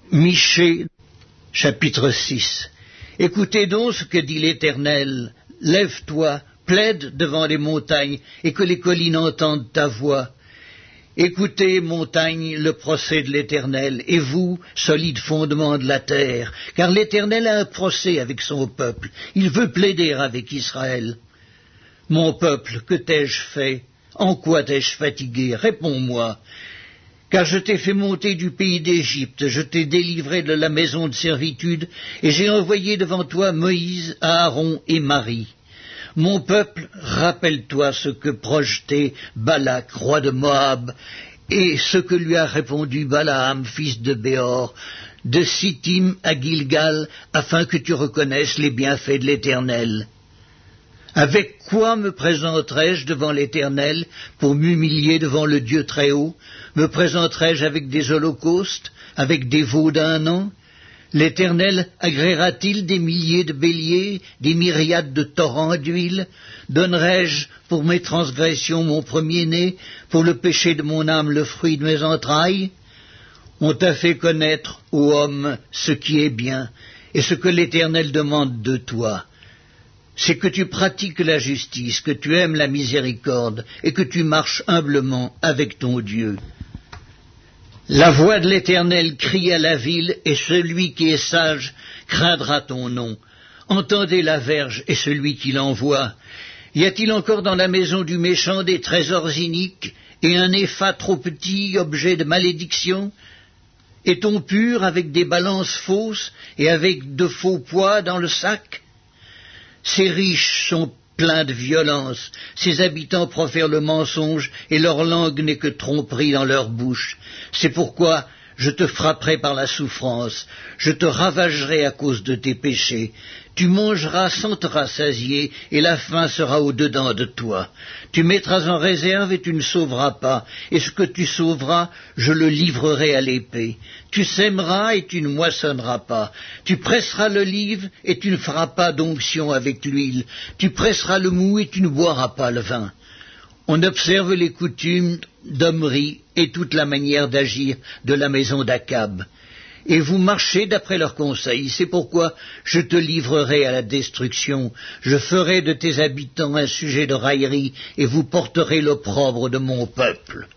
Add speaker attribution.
Speaker 1: Michée, chapitre 6. Écoutez donc ce que dit l'Éternel. Lève-toi, plaide devant les montagnes, et que les collines entendent ta voix. Écoutez, montagnes, le procès de l'Éternel, et vous, solides fondements de la terre, car l'Éternel a un procès avec son peuple. Il veut plaider avec Israël. Mon peuple, que t'ai-je fait? En quoi t'ai-je fatigué? Réponds-moi. Car je t'ai fait monter du pays d'Égypte, je t'ai délivré de la maison de servitude, et j'ai envoyé devant toi Moïse, Aaron et Marie. Mon peuple, rappelle-toi ce que projetait Balak, roi de Moab, et ce que lui a répondu Balaam, fils de Béor, de Sittim à Gilgal, afin que tu reconnaisses les bienfaits de l'Éternel. Avec quoi me présenterai-je devant l'Éternel pour m'humilier devant le Dieu Très-Haut? Me présenterai-je avec des holocaustes, avec des veaux d'un an? L'Éternel agréera-t-il des milliers de béliers, des myriades de torrents d'huile? Donnerai-je pour mes transgressions mon premier-né, pour le péché de mon âme le fruit de mes entrailles? On t'a fait connaître, ô homme, ce qui est bien, et ce que l'Éternel demande de toi. C'est que tu pratiques la justice, que tu aimes la miséricorde, et que tu marches humblement avec ton Dieu. La voix de l'Éternel crie à la ville, et celui qui est sage craindra ton nom. Entendez la verge et celui qui l'envoie. Y a-t-il encore dans la maison du méchant des trésors iniques, et un épha trop petit, objet de malédiction? Est-on pur avec des balances fausses, et avec de faux poids dans le sac? Ces riches sont pleins de violence, ces habitants profèrent le mensonge, et leur langue n'est que tromperie dans leur bouche. C'est pourquoi je te frapperai par la souffrance, je te ravagerai à cause de tes péchés. Tu mangeras sans te rassasier, et la faim sera au-dedans de toi. Tu mettras en réserve et tu ne sauveras pas, et ce que tu sauveras, je le livrerai à l'épée. Tu sèmeras et tu ne moissonneras pas. Tu presseras l'olive et tu ne feras pas d'onction avec l'huile. Tu presseras le mou et tu ne boiras pas le vin. On observe les coutumes d'Omri et toute la manière d'agir de la maison d'Akab. Et vous marchez d'après leurs conseils, c'est pourquoi je te livrerai à la destruction. Je ferai de tes habitants un sujet de raillerie, et vous porterez l'opprobre de mon peuple.